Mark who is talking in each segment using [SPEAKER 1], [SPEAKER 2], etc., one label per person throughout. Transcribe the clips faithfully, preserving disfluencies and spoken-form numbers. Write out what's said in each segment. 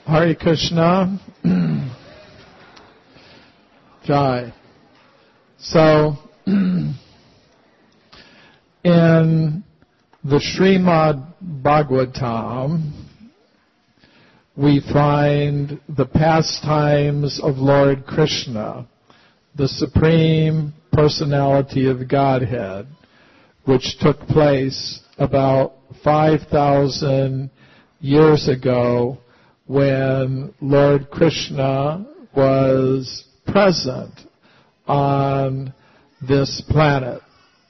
[SPEAKER 1] Hare Krishna. Jai. So, in the Srimad Bhagavatam, we find the pastimes of Lord Krishna, the Supreme Personality of Godhead, which took place about five thousand years ago when Lord Krishna was present on this planet.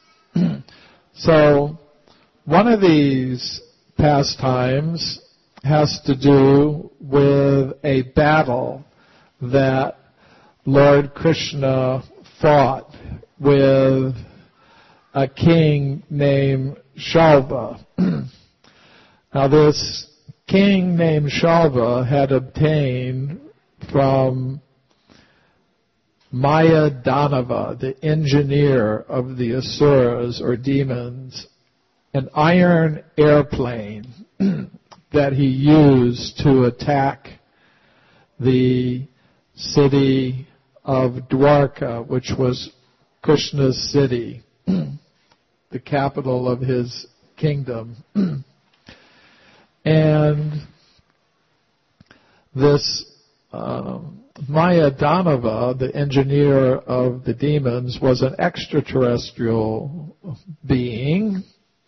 [SPEAKER 1] So, one of these pastimes has to do with a battle that Lord Krishna fought with a king named Shalva. Now, this king named Shalva had obtained from Maya Danava, the engineer of the Asuras or demons, an iron airplane that he used to attack the city of Dwarka, which was Krishna's city, the capital of his kingdom. And this um, Maya Danava, the engineer of the demons, was an extraterrestrial being,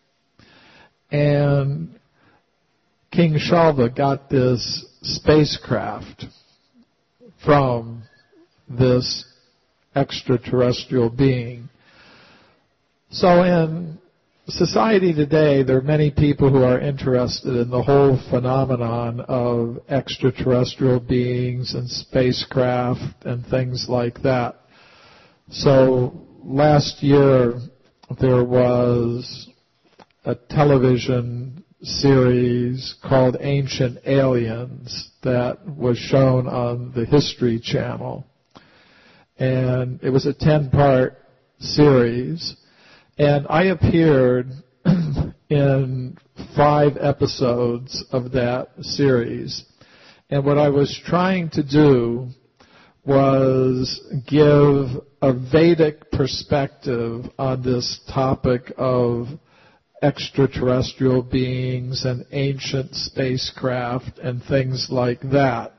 [SPEAKER 1] and King Shalva got this spacecraft from this extraterrestrial being. So in society today, there are many people who are interested in the whole phenomenon of extraterrestrial beings and spacecraft and things like that. So last year there was a television series called Ancient Aliens that was shown on the History Channel. And it was a ten-part series. And I appeared in five episodes of that series. And what I was trying to do was give a Vedic perspective on this topic of extraterrestrial beings and ancient spacecraft and things like that.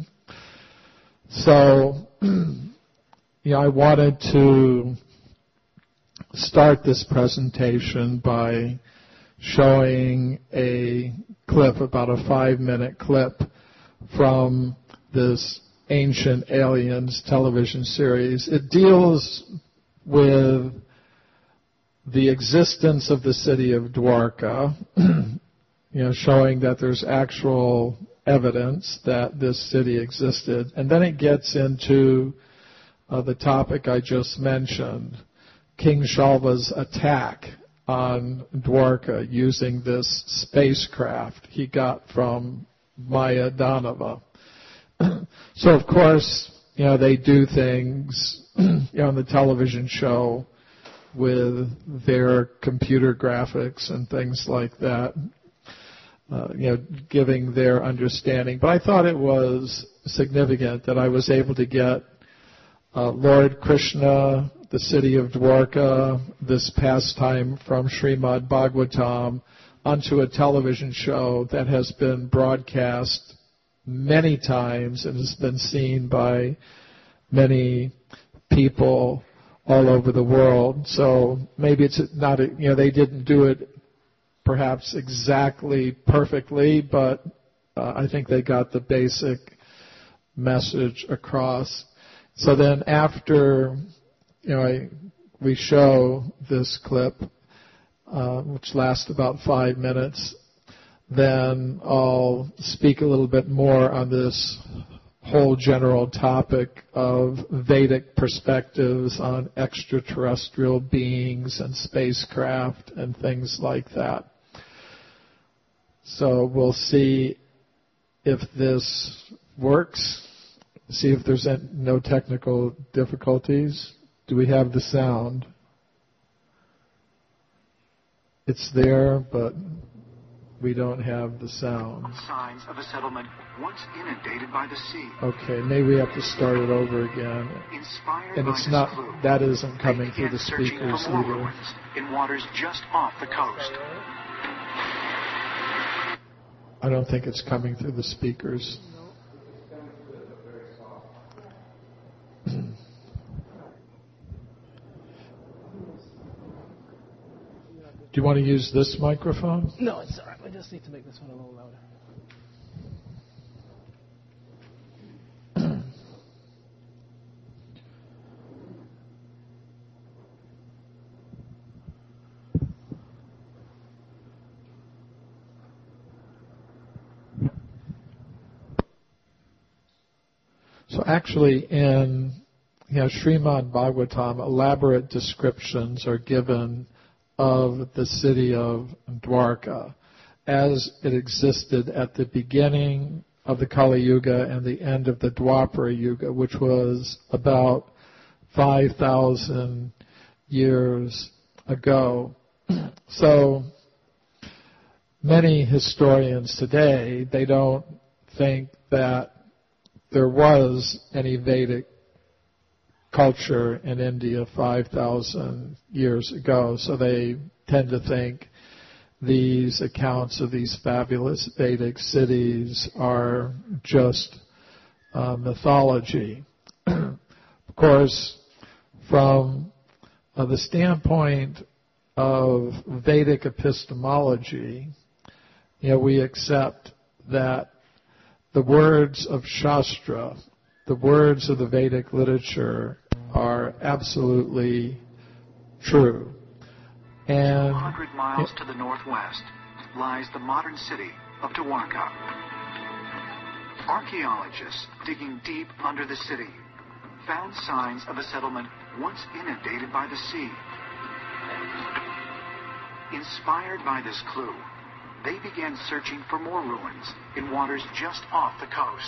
[SPEAKER 1] So, you know, I wanted to start this presentation by showing a clip, about a five-minute clip from this Ancient Aliens television series. It deals with the existence of the city of Dwarka, you know, showing that there's actual evidence that this city existed. And then it gets into uh, the topic I just mentioned, King Shalva's attack on Dwarka using this spacecraft he got from Maya Danava. So, of course, you know, they do things, you know, on the television show with their computer graphics and things like that, uh, you know, giving their understanding. But I thought it was significant that I was able to get uh, Lord Krishna, the city of Dwarka, this pastime from Srimad Bhagavatam, onto a television show that has been broadcast many times and has been seen by many people all over the world. So maybe it's not, a, you know, they didn't do it perhaps exactly perfectly, but uh, I think they got the basic message across. So then after, you know, I, we show this clip, uh, which lasts about five minutes, then I'll speak a little bit more on this whole general topic of Vedic perspectives on extraterrestrial beings and spacecraft and things like that. So we'll see if this works, see if there's no technical difficulties. Do we have the sound? It's there, but we don't have the sound.
[SPEAKER 2] Signs of a settlement once inundated by the sea.
[SPEAKER 1] Okay, maybe we have to start it over again.
[SPEAKER 2] Inspired
[SPEAKER 1] and
[SPEAKER 2] by
[SPEAKER 1] it's
[SPEAKER 2] this
[SPEAKER 1] not
[SPEAKER 2] clue,
[SPEAKER 1] that isn't coming through the
[SPEAKER 2] searching
[SPEAKER 1] speakers
[SPEAKER 2] for more
[SPEAKER 1] either.
[SPEAKER 2] ruins in waters just off the coast.
[SPEAKER 1] I don't think it's coming through the speakers. Do you want to use this microphone?
[SPEAKER 3] No, it's all right. We just need to make this one a little louder.
[SPEAKER 1] So actually in you know, Srimad Bhagavatam, elaborate descriptions are given of the city of Dwarka as it existed at the beginning of the Kali Yuga and the end of the Dwapara Yuga, which was about five thousand years ago. So many historians today, they don't think that there was any Vedic culture in India five thousand years ago, so they tend to think these accounts of these fabulous Vedic cities are just uh, mythology. Of course, from uh, the standpoint of Vedic epistemology, you know, we accept that the words of Shastra, the words of the Vedic literature, are absolutely true. And
[SPEAKER 2] one hundred miles it, to the northwest lies the modern city of Dwarka. Archaeologists digging deep under the city found signs of a settlement once inundated by the sea. Inspired by this clue, they began searching for more ruins in waters just off the coast.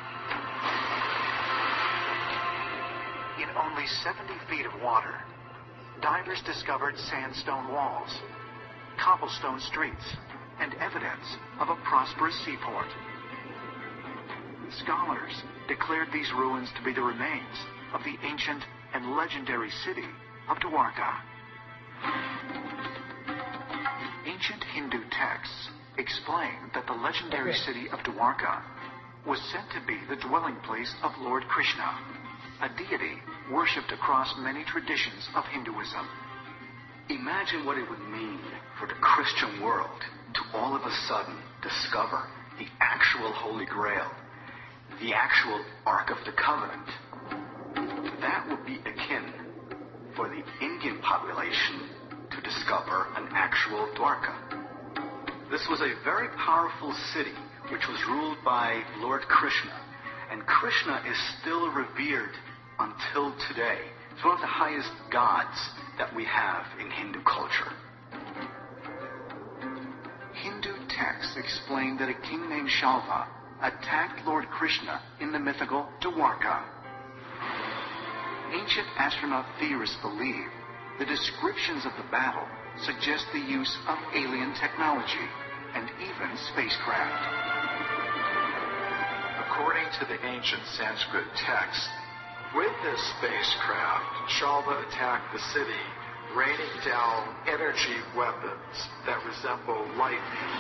[SPEAKER 2] In only seventy feet of water, divers discovered sandstone walls, cobblestone streets, and evidence of a prosperous seaport. Scholars declared these ruins to be the remains of the ancient and legendary city of Dwarka. Ancient Hindu texts explain that the legendary city of Dwarka was said to be the dwelling place of Lord Krishna, a deity worshipped across many traditions of Hinduism.
[SPEAKER 4] Imagine what it would mean for the Christian world to all of a sudden discover the actual Holy Grail, the actual Ark of the Covenant. That would be akin for the Indian population to discover an actual Dwarka. This was a very powerful city which was ruled by Lord Krishna, and Krishna is still revered until today. It's one of the highest gods that we have in Hindu culture.
[SPEAKER 2] Hindu texts explain that a king named Shalva attacked Lord Krishna in the mythical Dwarka. Ancient astronaut theorists believe the descriptions of the battle suggest the use of alien technology and even spacecraft.
[SPEAKER 5] According to the ancient Sanskrit text, with this spacecraft, Shalva attacked the city, raining down energy weapons that resemble lightning.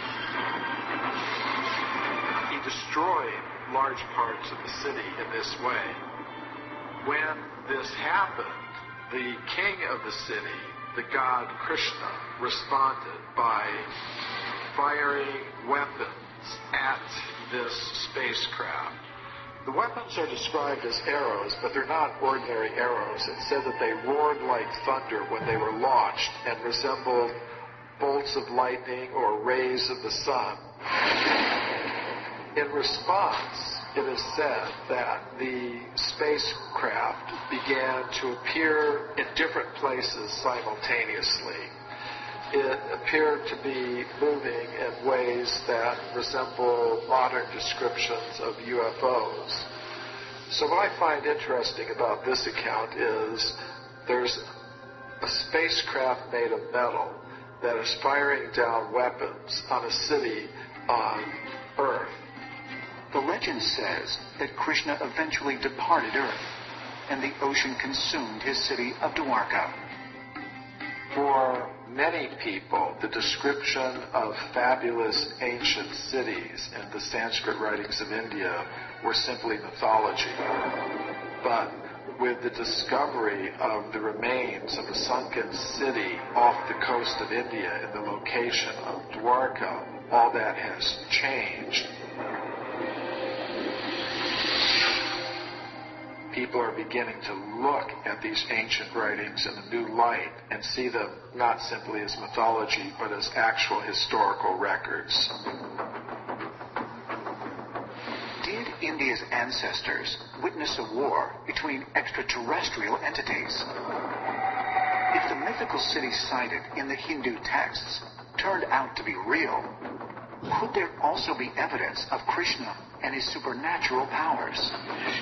[SPEAKER 5] He destroyed large parts of the city in this way. When this happened, the king of the city, the god Krishna, responded by firing weapons at this spacecraft. The weapons are described as arrows, but they're not ordinary arrows. It said that they roared like thunder when they were launched and resembled bolts of lightning or rays of the sun. In response, it is said that the spacecraft began to appear in different places simultaneously. It appeared to be moving in ways that resemble modern descriptions of U F Os. So what I find interesting about this account is there's a spacecraft made of metal that is firing down weapons on a city on Earth.
[SPEAKER 2] The legend says that Krishna eventually departed Earth, and the ocean consumed his city of Dwarka.
[SPEAKER 5] For many people, the description of fabulous ancient cities in the Sanskrit writings of India were simply mythology. But with the discovery of the remains of a sunken city off the coast of India in the location of Dwarka, all that has changed. People are beginning to look at these ancient writings in a new light and see them not simply as mythology, but as actual historical records.
[SPEAKER 2] Did India's ancestors witness a war between extraterrestrial entities? If the mythical cities cited in the Hindu texts turned out to be real, could there also be evidence of Krishna and his supernatural powers?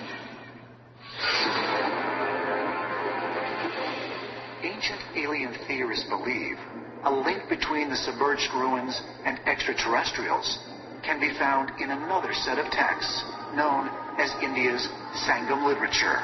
[SPEAKER 2] Ancient alien theorists believe a link between the submerged ruins and extraterrestrials can be found in another set of texts known as India's Sangam literature.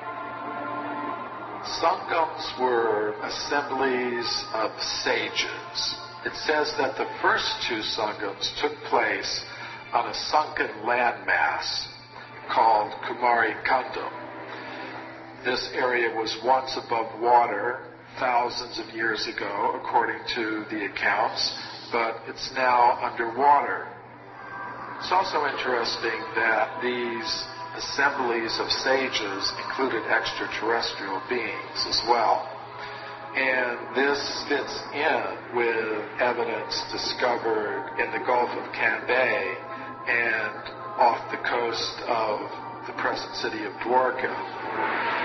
[SPEAKER 5] Sangams were assemblies of sages. It says that the first two Sangams took place on a sunken landmass called Kumari Kandam. This area was once above water thousands of years ago, according to the accounts, but it's now underwater. It's also interesting that these assemblies of sages included extraterrestrial beings as well. And this fits in with evidence discovered in the Gulf of Cambay and off the coast of the present city of Dwarka.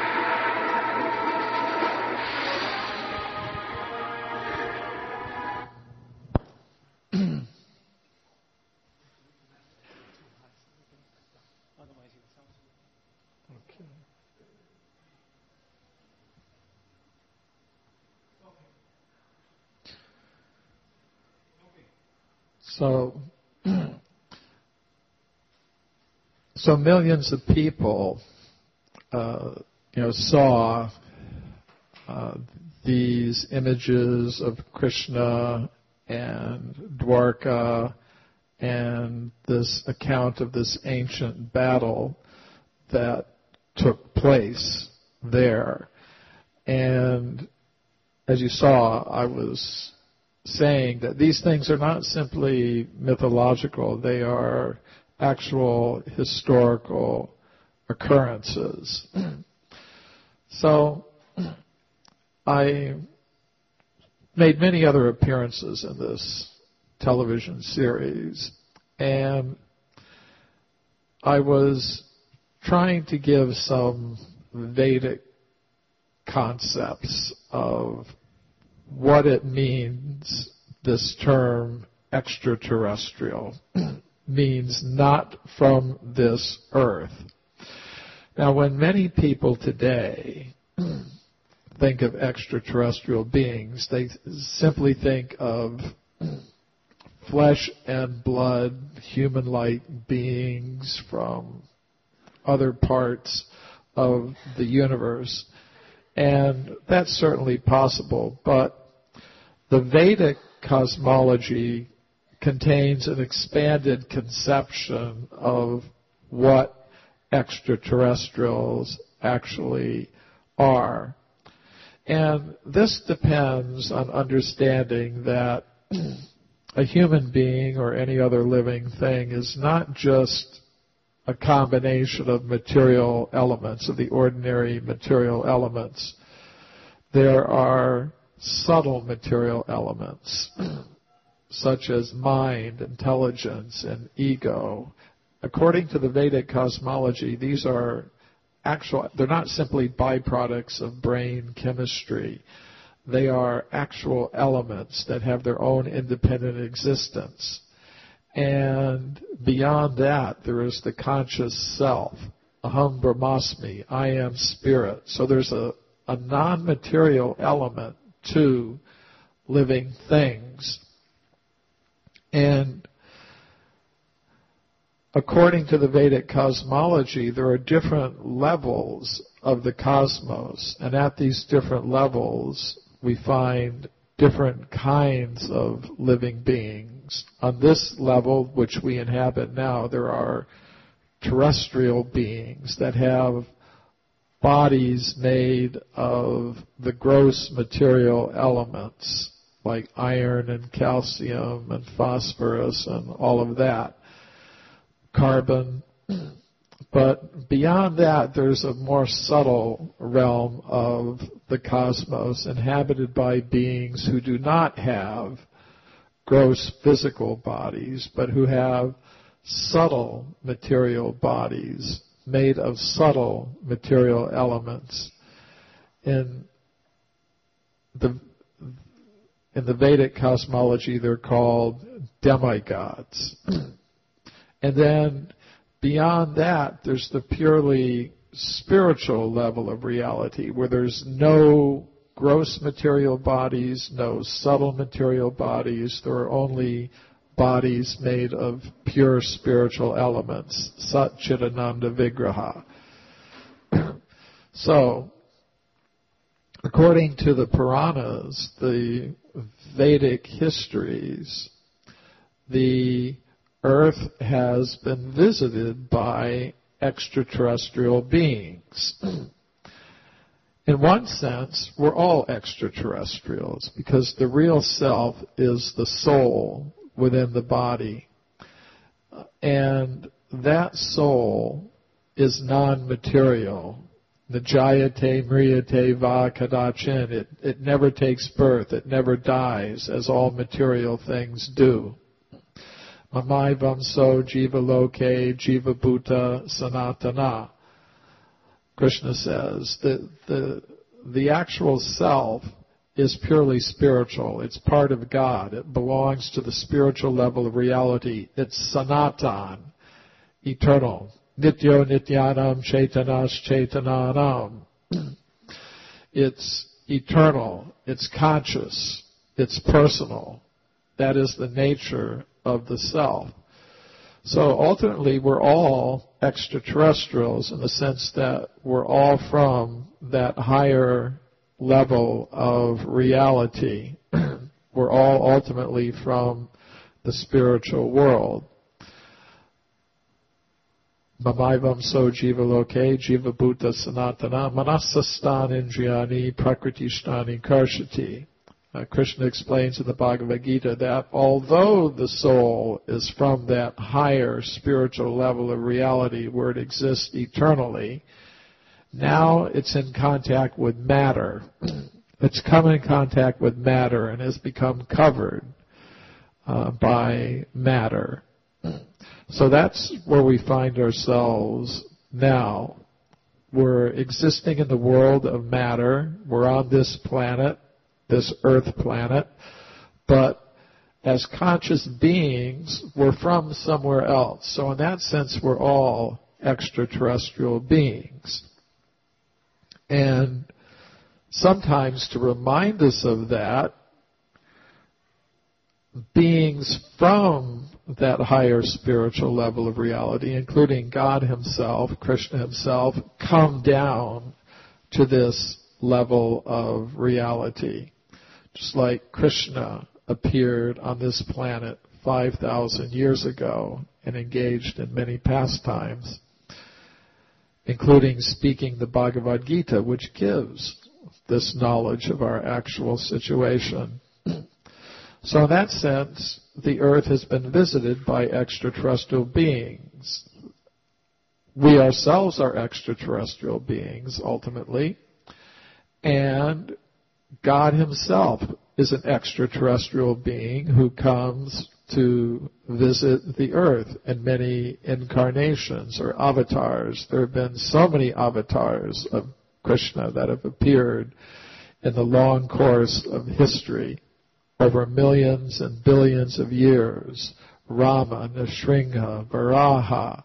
[SPEAKER 1] So, so millions of people, uh, you know, saw uh, these images of Krishna and Dwarka and this account of this ancient battle that took place there. And as you saw, I was saying that these things are not simply mythological, they are actual historical occurrences. So I made many other appearances in this television series, and I was trying to give some Vedic concepts of what it means, this term extraterrestrial, means not from this earth. Now, when many people today think of extraterrestrial beings, they simply think of flesh and blood, human-like beings from other parts of the universe. And that's certainly possible, but the Vedic cosmology contains an expanded conception of what extraterrestrials actually are. And this depends on understanding that a human being or any other living thing is not just a combination of material elements, of the ordinary material elements. There are subtle material elements, such as mind, intelligence, and ego. According to the Vedic cosmology, these are actual, they're not simply byproducts of brain chemistry. They are actual elements that have their own independent existence. And beyond that, there is the conscious self, Aham Brahmasmi, I am spirit. So there's a, a non-material element to living things. And according to the Vedic cosmology, there are different levels of the cosmos, and at these different levels, we find different kinds of living beings. On this level, which we inhabit now, there are terrestrial beings that have bodies made of the gross material elements, like iron and calcium and phosphorus and all of that, carbon. But beyond that, there's a more subtle realm of the cosmos inhabited by beings who do not have gross physical bodies, but who have subtle material bodies made of subtle material elements. In the, in the Vedic cosmology, they're called demigods. And then beyond that, there's the purely spiritual level of reality, where there's no gross material bodies, no subtle material bodies. There are only bodies made of pure spiritual elements, Sat Chidananda Vigraha. So, according to the Puranas, the Vedic histories, the Earth has been visited by extraterrestrial beings. In one sense, we're all extraterrestrials, because the real self is the soul within the body. And that soul is non-material. Najayate mriyate va kadachin. It, it never takes birth. It never dies, as all material things do. Mamai vamso jiva loke jiva bhuta sanatana. Krishna says that the, the actual self is purely spiritual. It's part of God. It belongs to the spiritual level of reality. It's sanatan, eternal. Nityo nityanam chaitanas chaitananam. It's eternal. It's conscious. It's personal. That is the nature of the self. So ultimately, we're all extraterrestrials in the sense that we're all from that higher level of reality. We're all ultimately from the spiritual world. Mamaivam so jiva loke jiva bhuta sanatana manasastan indriyani prakritishtani karshati. Uh, Krishna explains in the Bhagavad Gita that although the soul is from that higher spiritual level of reality where it exists eternally, now it's in contact with matter. It's come in contact with matter and has become covered uh, by matter. So that's where we find ourselves now. We're existing in the world of matter. We're on this planet, this earth planet, but as conscious beings, we're from somewhere else. So in that sense, we're all extraterrestrial beings. And sometimes to remind us of that, beings from that higher spiritual level of reality, including God Himself, Krishna Himself, come down to this level of reality. Just like Krishna appeared on this planet five thousand years ago and engaged in many pastimes, including speaking the Bhagavad Gita, which gives this knowledge of our actual situation. So in that sense, the earth has been visited by extraterrestrial beings. We ourselves are extraterrestrial beings, ultimately, and God Himself is an extraterrestrial being who comes to visit the earth in many incarnations or avatars. There have been so many avatars of Krishna that have appeared in the long course of history over millions and billions of years. Rama, Nrsimha, Varaha,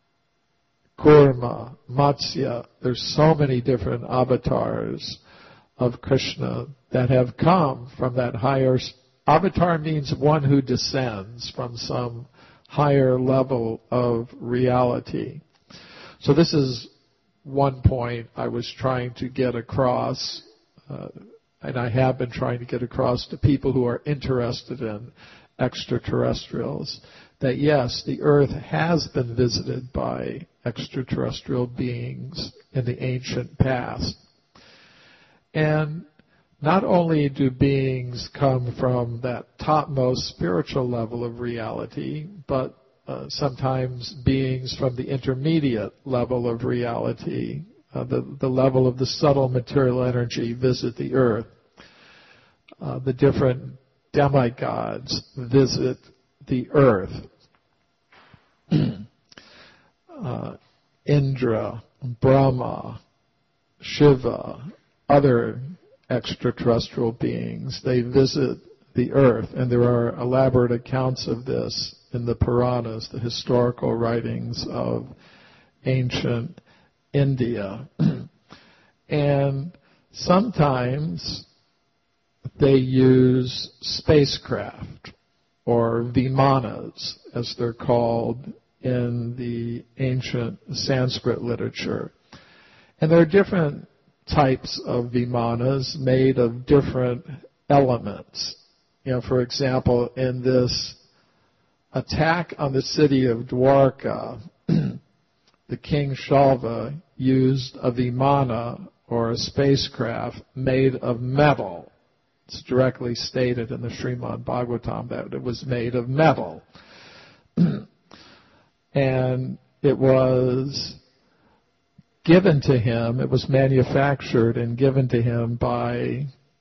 [SPEAKER 1] Kurma, Matsya. There's so many different avatars of Krishna that have come from that higher. Avatar means one who descends from some higher level of reality. So this is one point I was trying to get across, uh, and I have been trying to get across to people who are interested in extraterrestrials, that yes, the earth has been visited by extraterrestrial beings in the ancient past. And not only do beings come from that topmost spiritual level of reality, but uh, sometimes beings from the intermediate level of reality, uh, the, the level of the subtle material energy, visit the earth. Uh, the different demigods visit the earth. uh, Indra, Brahma, Shiva, other extraterrestrial beings, they visit the earth, and there are elaborate accounts of this in the Puranas, the historical writings of ancient India. And sometimes they use spacecraft, or vimanas, as they're called in the ancient Sanskrit literature. And there are different types of vimanas made of different elements. You know, for example, in this attack on the city of Dwarka, the king Shalva used a vimana, or a spacecraft, made of metal. It's directly stated in the Srimad Bhagavatam that it was made of metal. And it was given to him, it was manufactured and given to him by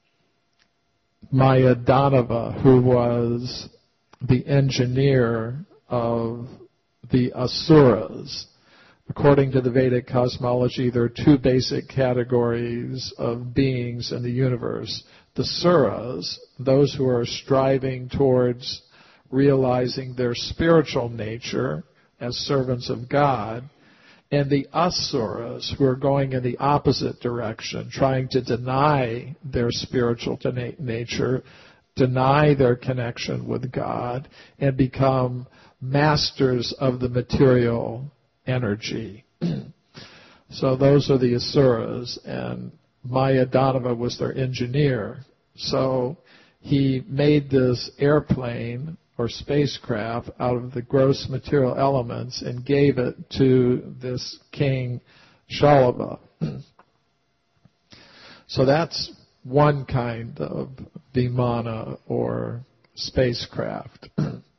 [SPEAKER 1] Mayadanava, who was the engineer of the Asuras. According to the Vedic cosmology, there are two basic categories of beings in the universe. The Suras, those who are striving towards realizing their spiritual nature as servants of God, and the Asuras, who are going in the opposite direction, trying to deny their spiritual nature, deny their connection with God, and become masters of the material energy. So those are the Asuras, and Mayadanava was their engineer. So he made this airplane or spacecraft out of the gross material elements and gave it to this king Shalva. So that's one kind of vimana or spacecraft.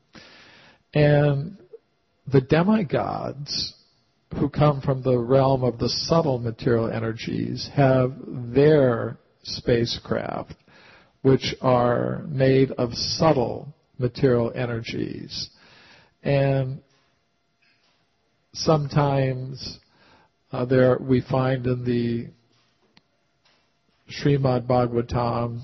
[SPEAKER 1] And the demigods, who come from the realm of the subtle material energies, have their spacecraft, which are made of subtle material energies. And sometimes uh, there we find in the Srimad Bhagavatam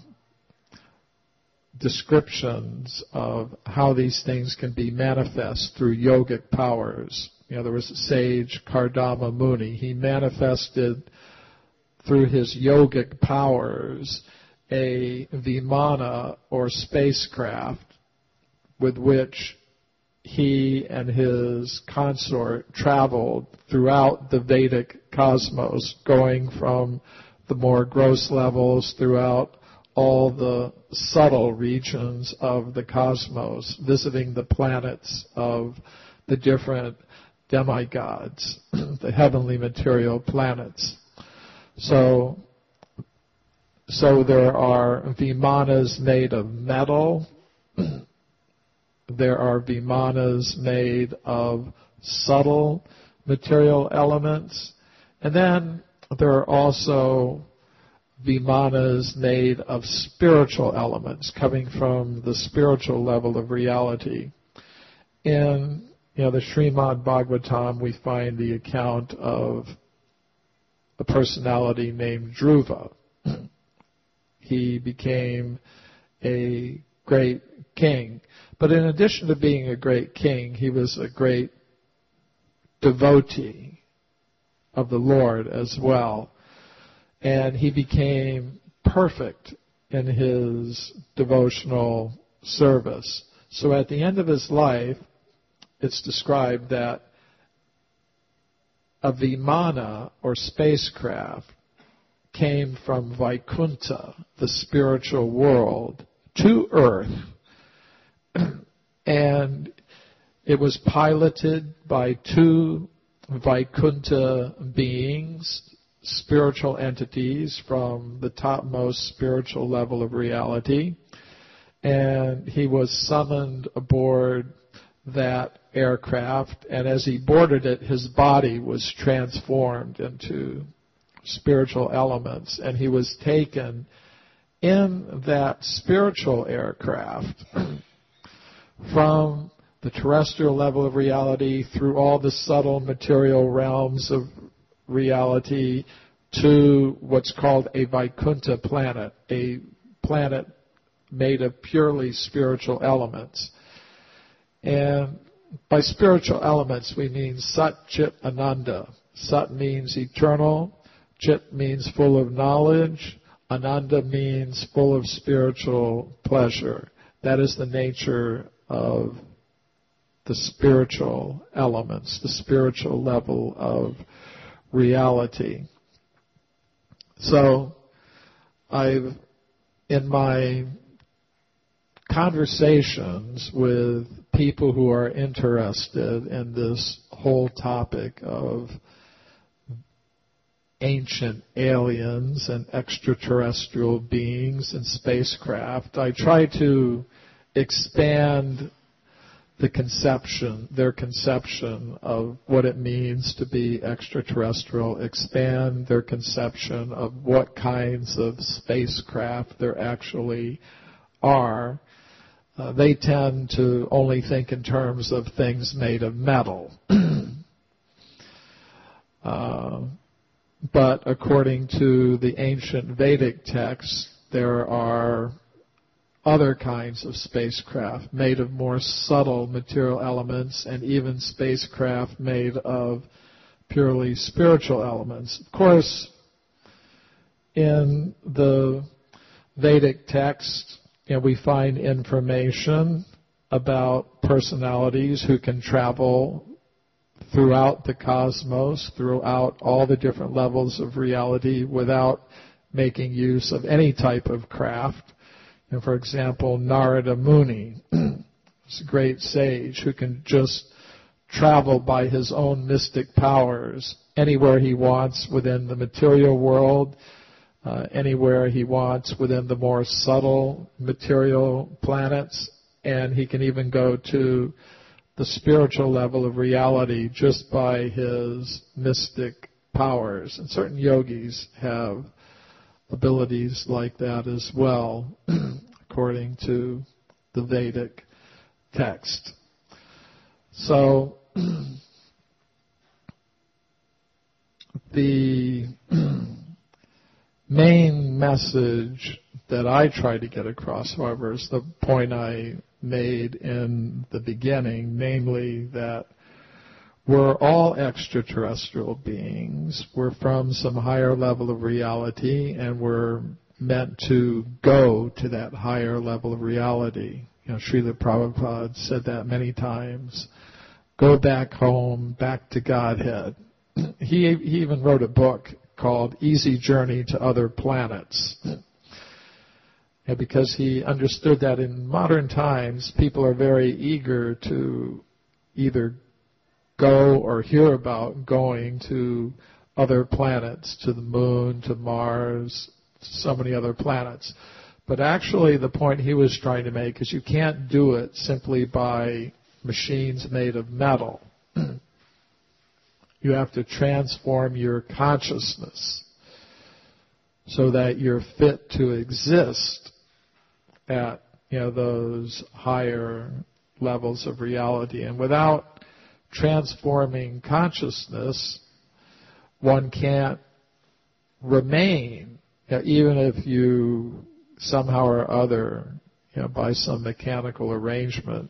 [SPEAKER 1] descriptions of how these things can be manifest through yogic powers. You know, there was a sage, Kardama Muni. He manifested through his yogic powers a vimana or spacecraft with which he and his consort traveled throughout the Vedic cosmos, going from the more gross levels throughout all the subtle regions of the cosmos, visiting the planets of the different demigods, the heavenly material planets. So, so there are vimanas made of metal. There are vimanas made of subtle material elements. And then there are also vimanas made of spiritual elements coming from the spiritual level of reality. In you know, the Srimad Bhagavatam, we find the account of a personality named Dhruva. He became a great king. But in addition to being a great king, he was a great devotee of the Lord as well. And he became perfect in his devotional service. So at the end of his life, it's described that a vimana, or spacecraft, came from Vaikuntha, the spiritual world, to Earth. And it was piloted by two Vaikuntha beings, spiritual entities from the topmost spiritual level of reality. And he was summoned aboard that aircraft, and as he boarded it, his body was transformed into spiritual elements, and he was taken in that spiritual aircraft from the terrestrial level of reality through all the subtle material realms of reality to what's called a Vaikuntha planet, a planet made of purely spiritual elements. And by spiritual elements we mean Sat, Chit, Ananda. Sat means eternal, Chit means full of knowledge, Ananda means full of spiritual pleasure. That is the nature of the spiritual elements, the spiritual level of reality. So I've, in my conversations with people who are interested in this whole topic of ancient aliens and extraterrestrial beings and spacecraft, I try to expand the conception, their conception of what it means to be extraterrestrial, expand their conception of what kinds of spacecraft there actually are. Uh, they tend to only think in terms of things made of metal. uh, but according to the ancient Vedic texts, there are other kinds of spacecraft made of more subtle material elements, and even spacecraft made of purely spiritual elements. Of course, in the Vedic text, you know, we find information about personalities who can travel throughout the cosmos, throughout all the different levels of reality without making use of any type of craft. And for example, Narada Muni is a great sage who can just travel by his own mystic powers anywhere he wants within the material world, uh, anywhere he wants within the more subtle material planets, and he can even go to the spiritual level of reality just by his mystic powers. And certain yogis have abilities like that as well, according to the Vedic text. So the main message that I try to get across, however, is the point I made in the beginning, namely that we're all extraterrestrial beings. We're from some higher level of reality, and we're meant to go to that higher level of reality. You know, Srila Prabhupada said that many times. Go back home, back to Godhead. He, he even wrote a book called Easy Journey to Other Planets. And because he understood that in modern times, people are very eager to either go or hear about going to other planets, to the moon, to Mars, to so many other planets. But actually the point he was trying to make is you can't do it simply by machines made of metal. You have to transform your consciousness so that you're fit to exist at, you know, those higher levels of reality. And without transforming consciousness, one can't remain, you know, even if you somehow or other, you know, by some mechanical arrangement,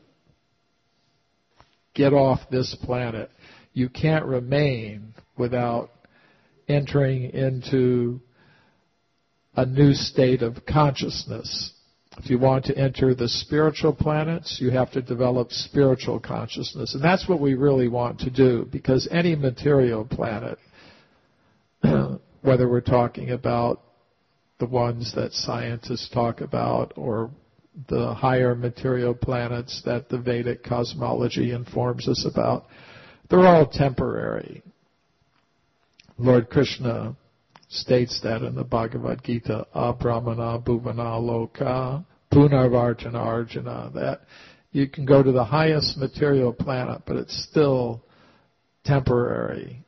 [SPEAKER 1] get off this planet. You can't remain without entering into a new state of consciousness. If you want to enter the spiritual planets, you have to develop spiritual consciousness. And that's what we really want to do, because any material planet, whether we're talking about the ones that scientists talk about or the higher material planets that the Vedic cosmology informs us about, they're all temporary. Lord Krishna states that in the Bhagavad Gita, Abrahmana bhuvana loka punarvartana arjuna, that you can go to the highest material planet, but it's still temporary.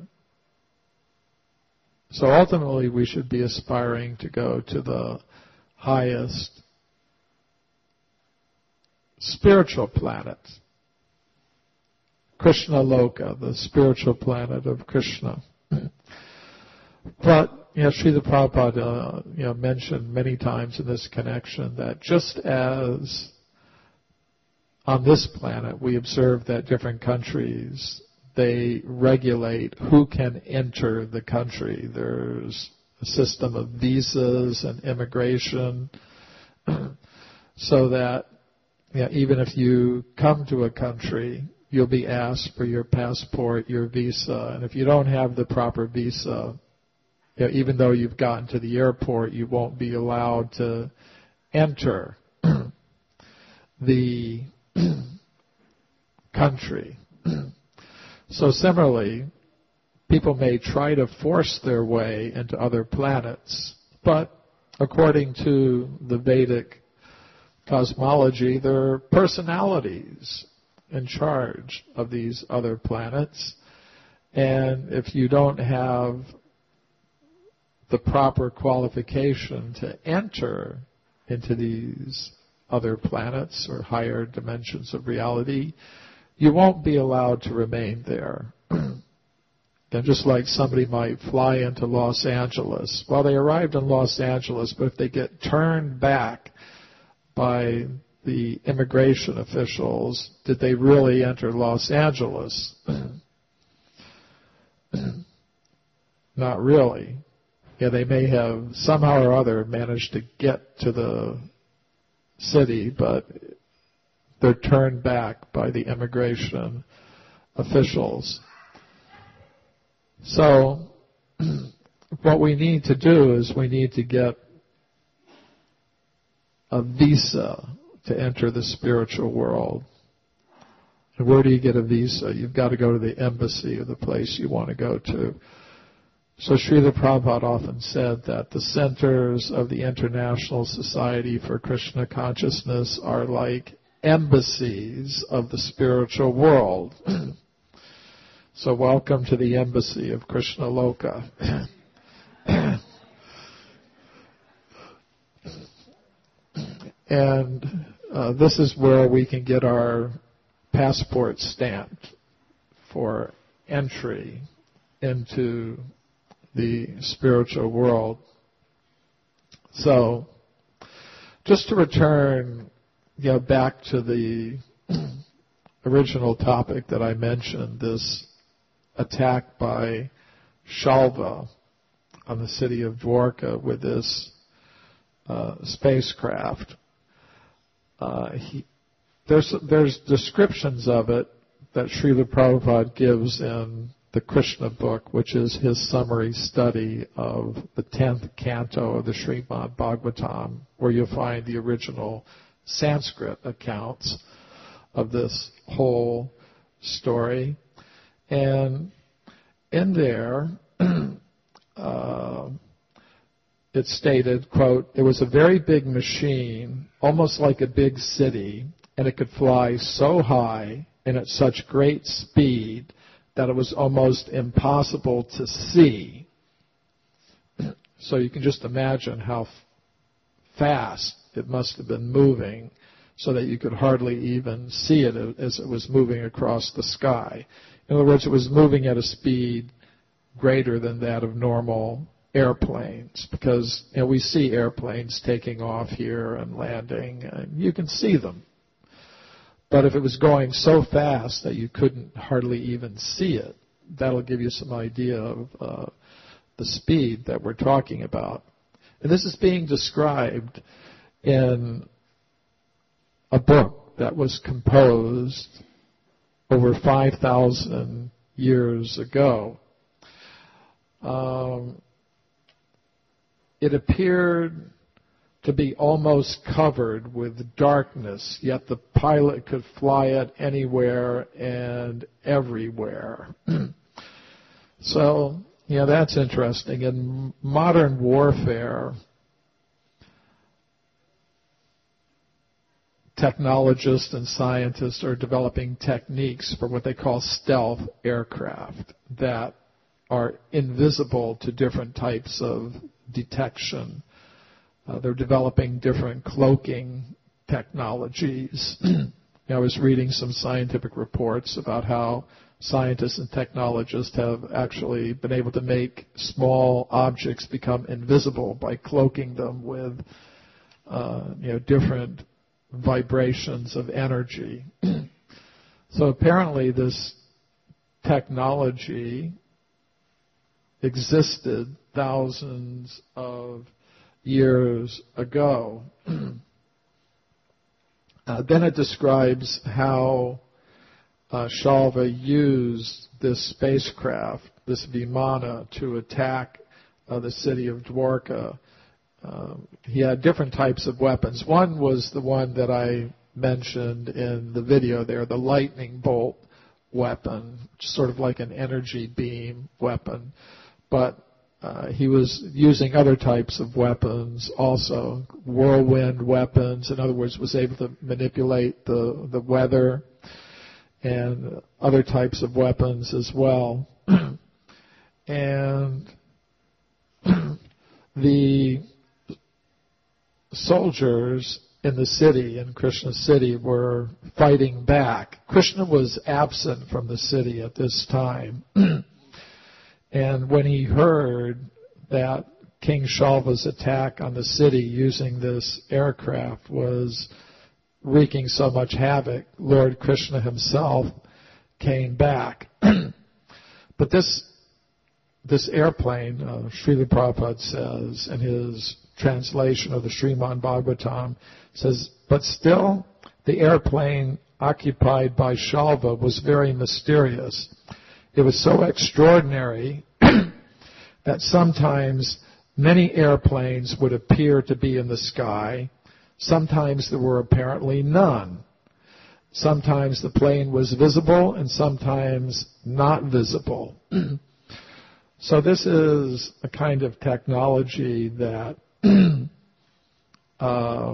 [SPEAKER 1] So ultimately we should be aspiring to go to the highest spiritual planet, Krishna Loka, the spiritual planet of Krishna. But, you know, Srila Prabhupada, uh, you know, mentioned many times in this connection that just as on this planet we observe that different countries, they regulate who can enter the country. There's a system of visas and immigration so that, you know, even if you come to a country, you'll be asked for your passport, your visa, and if you don't have the proper visa, you know, even though you've gotten to the airport, you won't be allowed to enter the country. So similarly, people may try to force their way into other planets, but according to the Vedic cosmology, there are personalities in charge of these other planets, and if you don't have the proper qualification to enter into these other planets or higher dimensions of reality, you won't be allowed to remain there. And just like somebody might fly into Los Angeles, well, they arrived in Los Angeles, but if they get turned back by the immigration officials, did they really enter Los Angeles? Not really. Yeah, they may have somehow or other managed to get to the city, but they're turned back by the immigration officials. So what we need to do is we need to get a visa to enter the spiritual world. And where do you get a visa? You've got to go to the embassy of the place you want to go to. So Srila Prabhupada often said that the centers of the International Society for Krishna Consciousness are like embassies of the spiritual world. So welcome to the embassy of Krishna Loka. And uh, this is where we can get our passport stamped for entry into the spiritual world. So, just to return, you know, back to the original topic that I mentioned, this attack by Shalva on the city of Dwarka with this uh, spacecraft. Uh, he, there's there's descriptions of it that Srila Prabhupada gives in the Krishna book, which is his summary study of the tenth canto of the Srimad Bhagavatam, where you'll find the original Sanskrit accounts of this whole story. And in there, uh, it stated, quote, "It was a very big machine, almost like a big city, and it could fly so high and at such great speed that it was almost impossible to see." So you can just imagine how f- fast it must have been moving so that you could hardly even see it as it was moving across the sky. In other words, it was moving at a speed greater than that of normal airplanes, because, you know, we see airplanes taking off here and landing, and you can see them. But if it was going so fast that you couldn't hardly even see it, that'll give you some idea of uh, the speed that we're talking about. And this is being described in a book that was composed over five thousand years ago. Um, it appeared to be almost covered with darkness, yet the pilot could fly it anywhere and everywhere. So, yeah, that's interesting. In modern warfare, technologists and scientists are developing techniques for what they call stealth aircraft that are invisible to different types of detection. Uh, they're developing different cloaking technologies. I was reading some scientific reports about how scientists and technologists have actually been able to make small objects become invisible by cloaking them with uh, you know, different vibrations of energy. So apparently this technology existed thousands of years ago. uh, then it describes how uh, Shalva used this spacecraft, this Vimana, to attack uh, the city of Dwarka. Uh, he had different types of weapons. One was the one that I mentioned in the video there, the lightning bolt weapon, sort of like an energy beam weapon. But Uh, he was using other types of weapons also, whirlwind weapons. In other words, was able to manipulate the, the weather, and other types of weapons as well. And the soldiers in the city, in Krishna's city, were fighting back. Krishna was absent from the city at this time. And when he heard that King Shalva's attack on the city using this aircraft was wreaking so much havoc, Lord Krishna himself came back. But this this airplane, uh, Srila Prabhupada says in his translation of the Srimad Bhagavatam, says, but still the airplane occupied by Shalva was very mysterious. It was so extraordinary that sometimes many airplanes would appear to be in the sky. Sometimes there were apparently none. Sometimes the plane was visible and sometimes not visible. So this is a kind of technology that uh,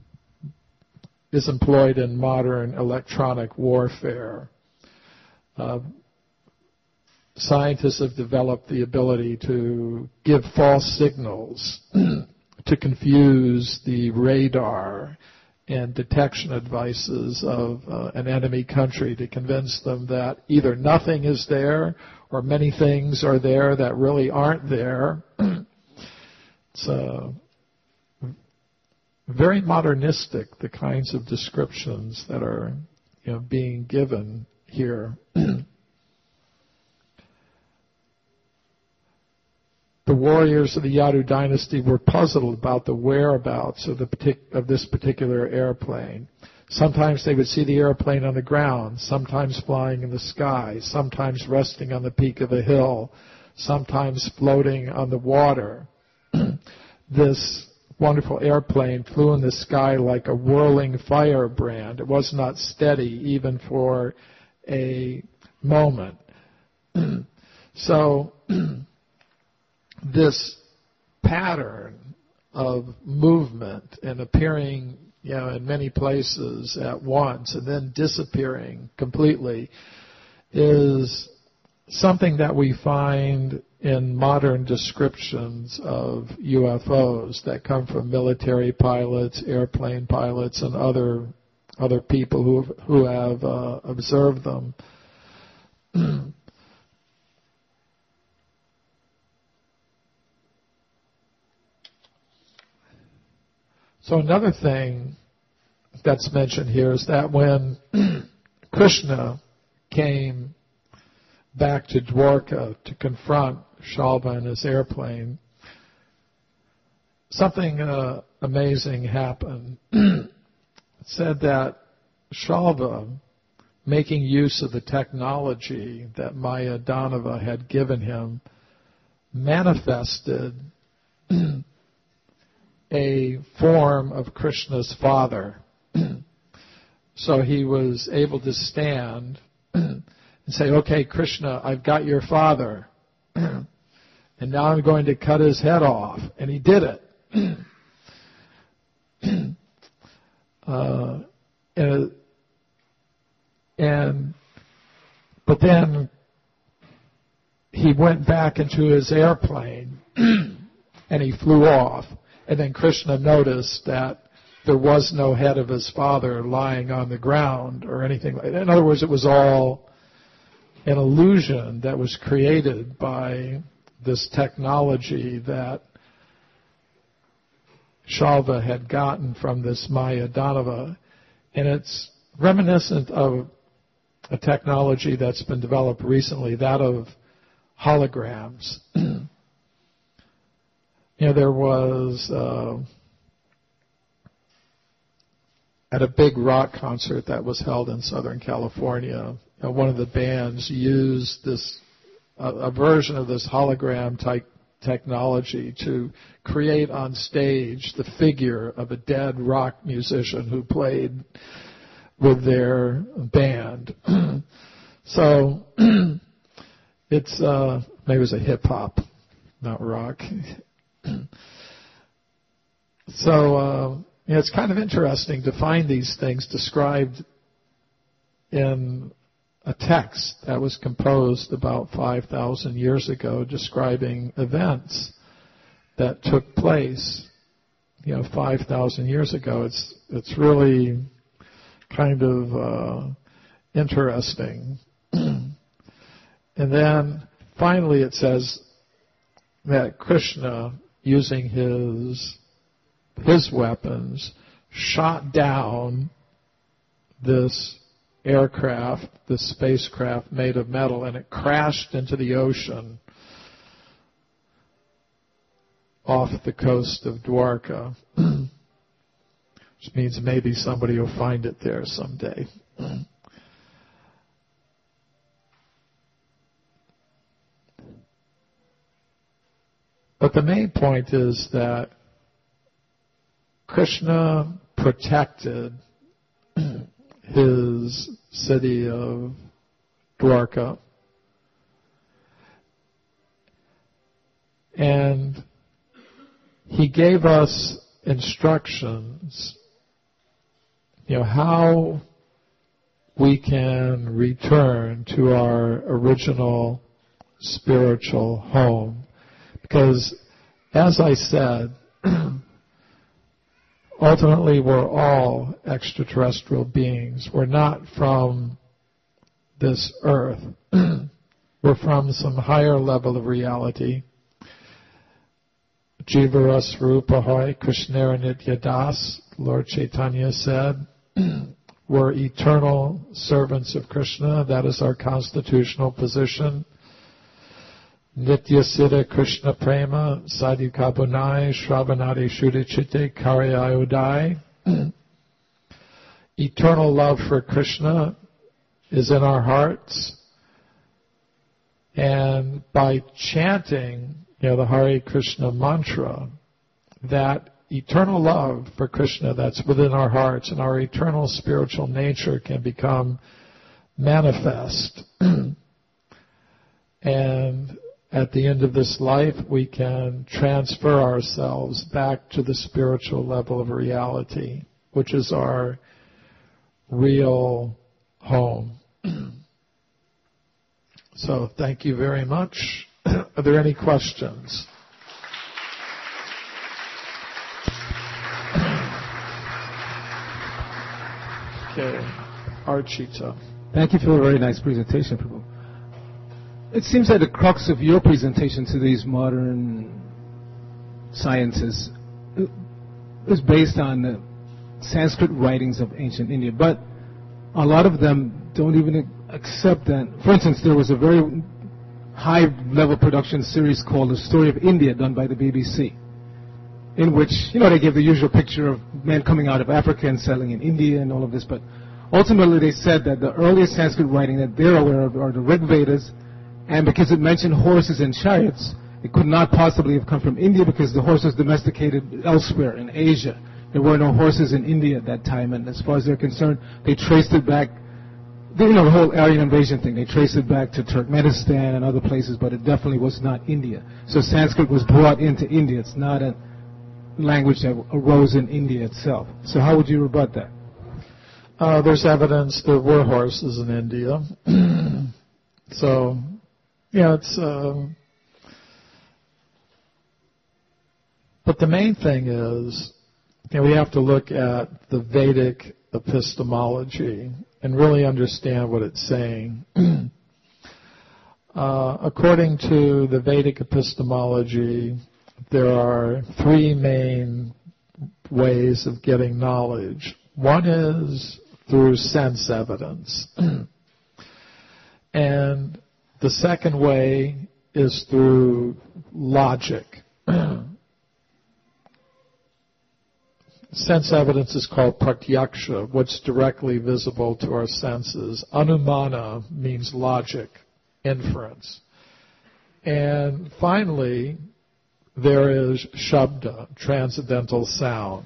[SPEAKER 1] is employed in modern electronic warfare. Uh, Scientists have developed the ability to give false signals to confuse the radar and detection devices of uh, an enemy country, to convince them that either nothing is there or many things are there that really aren't there. It's uh, very modernistic, the kinds of descriptions that are, you know, being given here. The warriors of the Yadu dynasty were puzzled about the whereabouts of, the partic- of this particular airplane. Sometimes they would see the airplane on the ground, sometimes flying in the sky, sometimes resting on the peak of a hill, sometimes floating on the water. This wonderful airplane flew in the sky like a whirling firebrand. It was not steady even for a moment. So this pattern of movement and appearing, you know, in many places at once and then disappearing completely is something that we find in modern descriptions of U F Os that come from military pilots, airplane pilots, and other other people who who have uh, observed them. So another thing that's mentioned here is that when Krishna came back to Dwarka to confront Shalva and his airplane, something uh, amazing happened. It said that Shalva, making use of the technology that Mayadhanava had given him, manifested a form of Krishna's father. So he was able to stand and say, okay, Krishna, I've got your father, and now I'm going to cut his head off. And he did it. uh, and, and but then he went back into his airplane and he flew off. And then Krishna noticed that there was no head of his father lying on the ground or anything like that. In other words, it was all an illusion that was created by this technology that Shalva had gotten from this Mayadhanava. And it's reminiscent of a technology that's been developed recently, that of holograms. You know, there was... Uh, At a big rock concert that was held in Southern California, uh, one of the bands used this uh, a version of this hologram type technology to create on stage the figure of a dead rock musician who played with their band. So it's uh, maybe it was a hip hop, not rock. So. Uh, You know, it's kind of interesting to find these things described in a text that was composed about five thousand years ago, describing events that took place, you know, five thousand years ago. It's it's really kind of uh, interesting. And then finally it says that Krishna, using his his weapons, shot down this aircraft, this spacecraft made of metal, and it crashed into the ocean off the coast of Dwarka, which means maybe somebody will find it there someday. But the main point is that Krishna protected his city of Dwarka, and he gave us instructions, you know, how we can return to our original spiritual home. Because, as I said, ultimately, we're all extraterrestrial beings. We're not from this earth. We're from some higher level of reality. Jivara Swarupahoy Krishnera Nitya Das, Lord Chaitanya said, we're eternal servants of Krishna. That is our constitutional position. Nitya Siddha Krishna Prema Sadhukabunai Shravanadi Shuddhichitte Karyayudai. Eternal love for Krishna is in our hearts. And by chanting, you know, the Hare Krishna mantra, that eternal love for Krishna that's within our hearts and our eternal spiritual nature can become manifest. And at the end of this life, we can transfer ourselves back to the spiritual level of reality, which is our real home. So thank you very much. Are there any questions? Okay, Archita.
[SPEAKER 3] Thank you for a very nice presentation, Prabhu. It seems that the crux of your presentation to these modern sciences is based on the Sanskrit writings of ancient India, but a lot of them don't even accept that. For instance, there was a very high-level production series called The Story of India, done by the B B C. in which, you know, they give the usual picture of men coming out of Africa and settling in India and all of this, but ultimately they said that the earliest Sanskrit writing that they're aware of are the Rig Vedas, and because it mentioned horses and chariots, it could not possibly have come from India because the horse was domesticated elsewhere in Asia. There were no horses in India at that time, and as far as they're concerned, they traced it back, you know, the whole Aryan invasion thing, they traced it back to Turkmenistan and other places, but it definitely was not India. So Sanskrit was brought into India. It's not a language that arose in India itself. So how would you rebut that?
[SPEAKER 1] Uh, there's evidence there were horses in India. So, yeah, it's... Um, but the main thing is, you know, we have to look at the Vedic epistemology and really understand what it's saying. uh, according to the Vedic epistemology, there are three main ways of getting knowledge. One is through sense evidence. And the second way is through logic. Sense evidence is called pratyaksha, what's directly visible to our senses. Anumana means logic, inference. And finally, there is shabda, transcendental sound.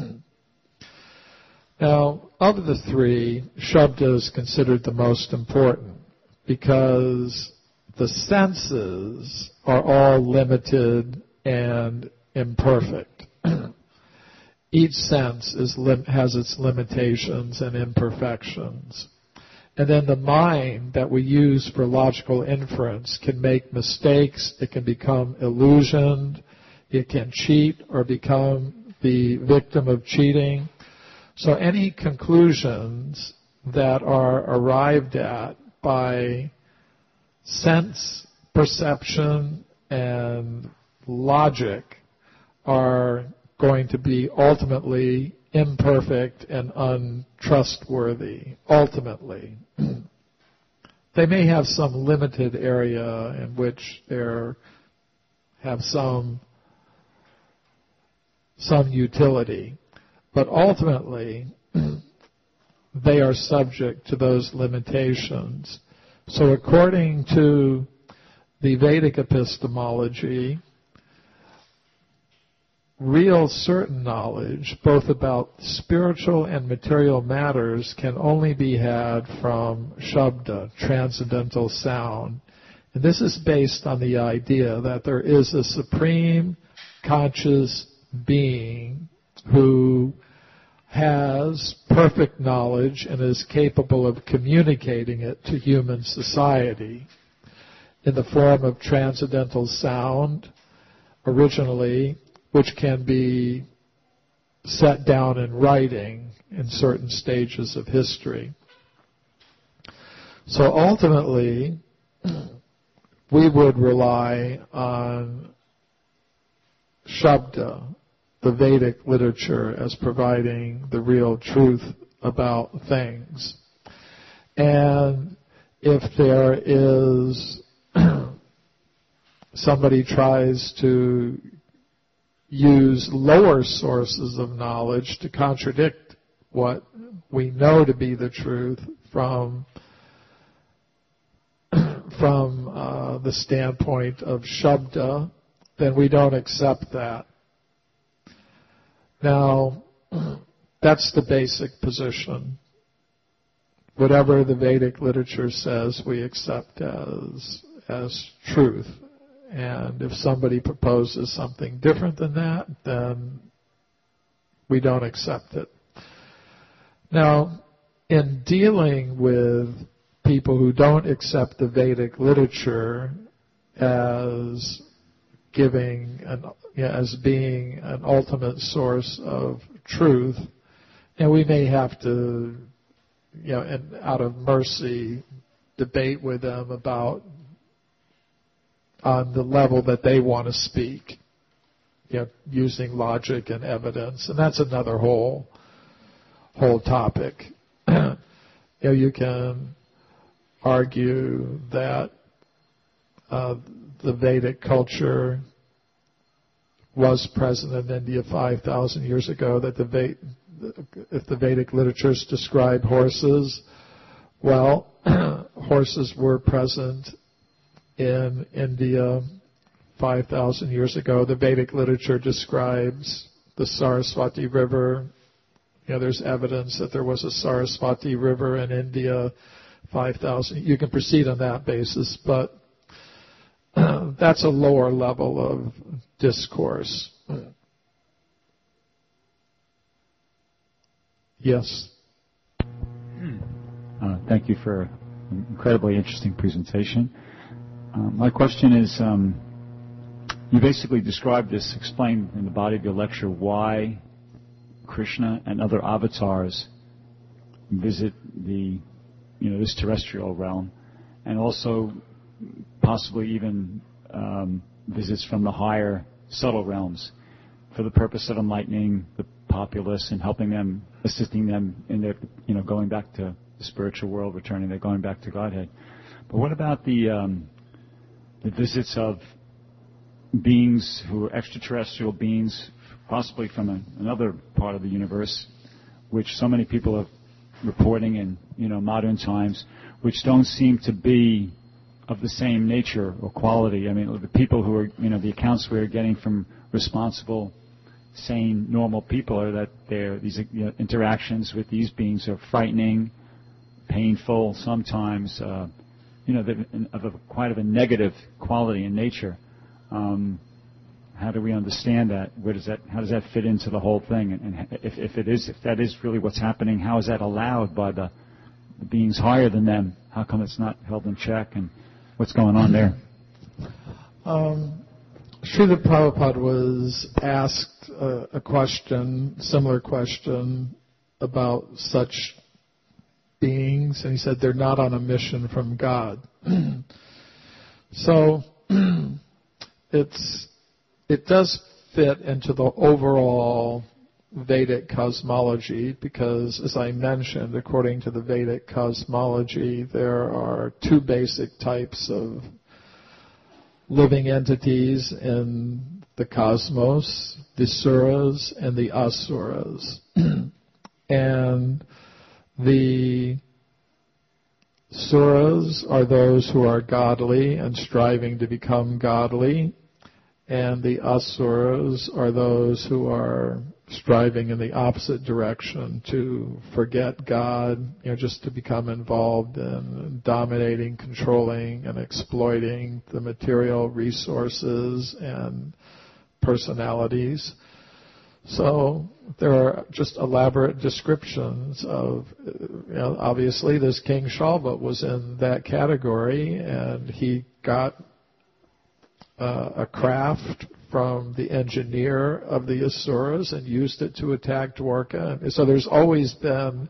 [SPEAKER 1] Now, of the three, shabda is considered the most important because the senses are all limited and imperfect. Each sense is lim- has its limitations and imperfections. And then the mind that we use for logical inference can make mistakes, it can become illusioned, it can cheat or become the victim of cheating. So any conclusions that are arrived at by sense, perception, and logic are going to be ultimately imperfect and untrustworthy, ultimately. They may have some limited area in which they have some, some utility, but ultimately they are subject to those limitations. So according to the Vedic epistemology, real certain knowledge, both about spiritual and material matters, can only be had from shabda, transcendental sound. And this is based on the idea that there is a supreme conscious being who has perfect knowledge and is capable of communicating it to human society in the form of transcendental sound, originally, which can be set down in writing in certain stages of history. So ultimately, we would rely on Shabda, the Vedic literature, as providing the real truth about things. And if there is somebody tries to use lower sources of knowledge to contradict what we know to be the truth from from uh, the standpoint of Shabda, then we don't accept that. Now, that's the basic position. Whatever the Vedic literature says, we accept as as truth. And if somebody proposes something different than that, then we don't accept it. Now, in dealing with people who don't accept the Vedic literature as giving an, you know, as being an ultimate source of truth, and we may have to, you know, and out of mercy, debate with them about on the level that they want to speak, you know, using logic and evidence, and that's another whole whole topic. You know, you can argue that uh, the Vedic culture was present in India five thousand years ago, that the Ved- if the Vedic literatures describe horses, well, horses were present in India five thousand years ago. The Vedic literature describes the Saraswati River. You know, there's evidence that there was a Saraswati River in India five thousand. You can proceed on that basis, but uh, that's a lower level of discourse. Yes.
[SPEAKER 6] Uh, thank you for an incredibly interesting presentation. Uh, my question is, um, you basically described this, explained in the body of your lecture why Krishna and other avatars visit the, you know, this terrestrial realm, and also possibly even um, visits from the higher, subtle realms for the purpose of enlightening the populace and helping them, assisting them in their, you know, going back to the spiritual world, returning, they're going back to Godhead. But what about the um, the visits of beings who are extraterrestrial beings, possibly from a, another part of the universe, which so many people are reporting in, you know, modern times, which don't seem to be of the same nature or quality? I mean, the people who are, you know, the accounts we're getting from responsible, sane, normal people are that they're, these, you know, interactions with these beings are frightening, painful, sometimes, uh, you know, of a, quite of a negative quality in nature. Um, how do we understand that? Where does that? How does that fit into the whole thing? And, and if, if it is, if that is really what's happening, how is that allowed by the, the beings higher than them? How come it's not held in check? And what's going on there?
[SPEAKER 1] Um, Srila Prabhupada was asked a, a question, similar question, about such beings, and he said they're not on a mission from God. So it's it does fit into the overall Vedic cosmology, because, as I mentioned, according to the Vedic cosmology, there are two basic types of living entities in the cosmos, the suras and the asuras. And the suras are those who are godly and striving to become godly, and the asuras are those who are striving in the opposite direction, to forget God, you know, just to become involved in dominating, controlling, and exploiting the material resources and personalities. So there are just elaborate descriptions of, you know, obviously this King Shalva was in that category, and he got uh, a craft from the engineer of the Asuras and used it to attack Dwarka. And so there's always been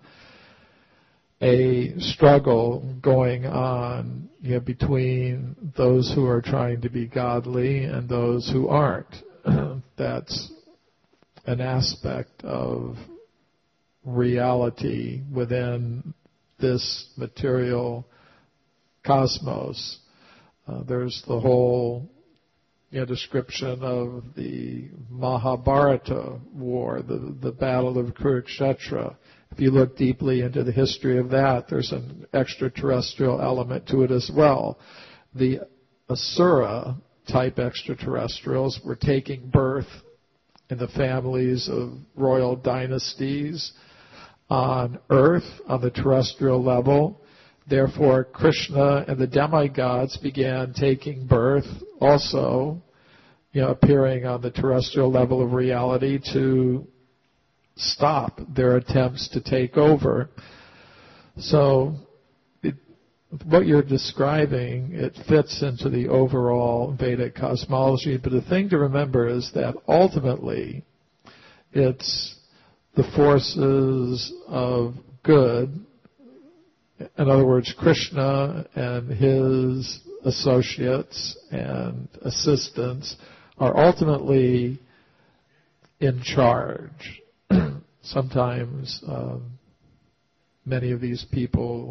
[SPEAKER 1] a struggle going on, you know, between those who are trying to be godly and those who aren't. That's an aspect of reality within this material cosmos. Uh, there's the whole, you know, description of the Mahabharata war, the, the Battle of Kurukshetra. If you look deeply into the history of that, there's an extraterrestrial element to it as well. The Asura type extraterrestrials were taking birth in the families of royal dynasties on Earth, on the terrestrial level. Therefore, Krishna and the demigods began taking birth also, you know, appearing on the terrestrial level of reality to stop their attempts to take over. So it, what you're describing, it fits into the overall Vedic cosmology, but the thing to remember is that ultimately it's the forces of good. In other words, Krishna and his associates and assistants are ultimately in charge. Sometimes um, many of these people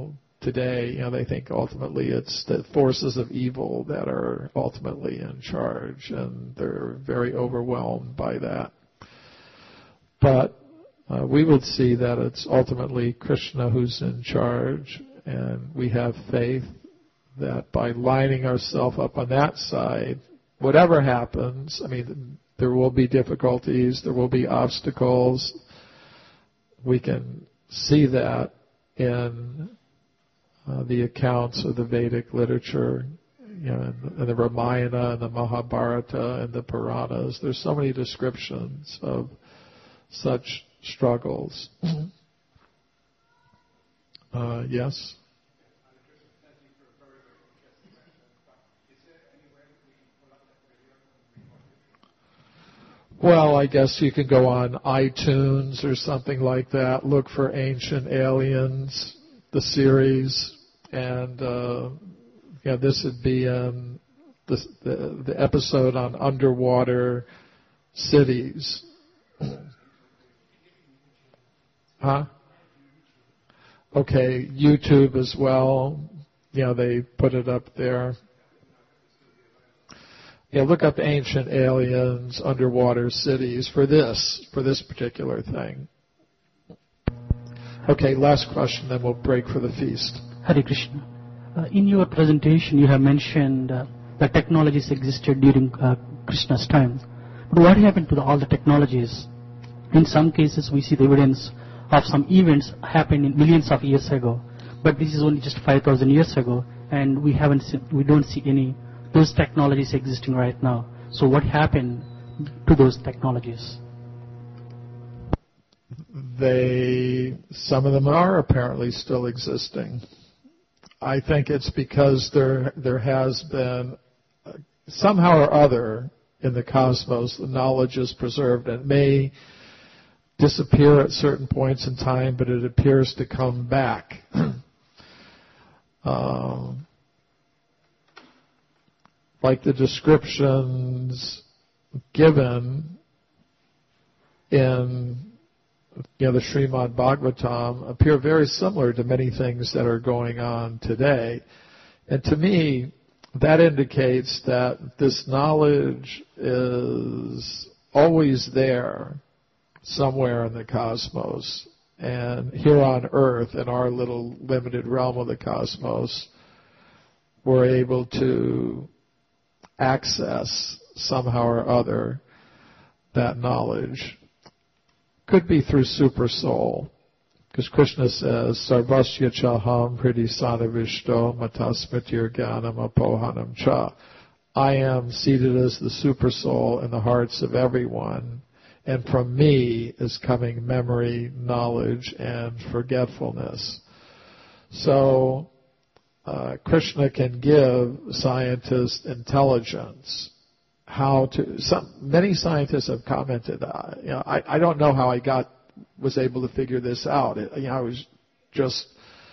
[SPEAKER 1] today, you know, they think ultimately it's the forces of evil that are ultimately in charge, and they're very overwhelmed by that. But uh, we would see that it's ultimately Krishna who's in charge, and we have faith that by lining ourselves up on that side, whatever happens, I mean, there will be difficulties, there will be obstacles. We can see that in uh, the accounts of the Vedic literature, you know, in, in the Ramayana and the Mahabharata and the Puranas. There's so many descriptions of such struggles. uh, yes? Well, I guess you can go on iTunes or something like that, look for Ancient Aliens, the series, and uh, yeah, this would be um, the, the, the episode on underwater cities. Huh? Okay, YouTube as well. You know, they put it up there. Yeah, look up Ancient Aliens, Underwater Cities for this, for this particular thing. Okay, last question, then we'll break for the feast.
[SPEAKER 7] Hare Krishna. Uh, in your presentation, you have mentioned uh, that technologies existed during uh, Krishna's time. But what happened to the, all the technologies? In some cases, we see the evidence of some events happened millions of years ago. But this is only just five thousand years ago, and we haven't seen, we don't see any those technologies existing right now. So what happened to those technologies?
[SPEAKER 1] They, some of them are apparently still existing. I think it's because there there has been, uh, somehow or other in the cosmos, the knowledge is preserved. And it may disappear at certain points in time, but it appears to come back. um, like the descriptions given in, you know, the Srimad Bhagavatam appear very similar to many things that are going on today. And to me, that indicates that this knowledge is always there somewhere in the cosmos. And here on Earth, in our little limited realm of the cosmos, we're able to access somehow or other that knowledge. Could be through super soul, because Krishna says, Sarvasya chaham hridi sanavishto matasmitir jnanam apohanam cha. I am seated as the super soul in the hearts of everyone, and from me is coming memory, knowledge, and forgetfulness. So Uh, Krishna can give scientists intelligence. How to? Some, many scientists have commented. Uh, you know, I, I don't know how I got was able to figure this out. It, you know, I was just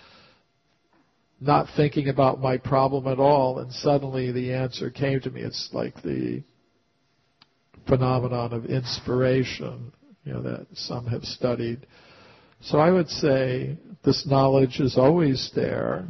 [SPEAKER 1] not thinking about my problem at all, and suddenly the answer came to me. It's like the phenomenon of inspiration, you know, that some have studied. So I would say this knowledge is always there.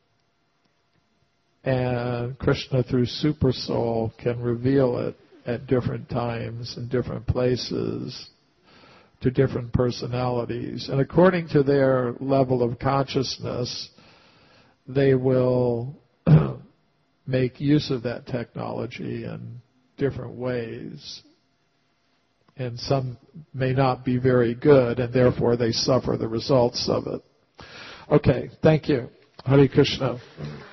[SPEAKER 1] And Krishna, through Super Soul, can reveal it at different times and different places to different personalities. And according to their level of consciousness, they will make use of that technology in different ways. And some may not be very good, and therefore they suffer the results of it. Okay, thank you. Hare Krishna.